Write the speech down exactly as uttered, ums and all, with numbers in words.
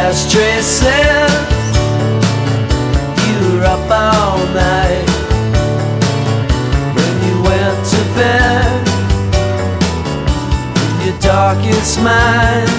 ashtray says you were up all night. When you went to bed with your darkest mind,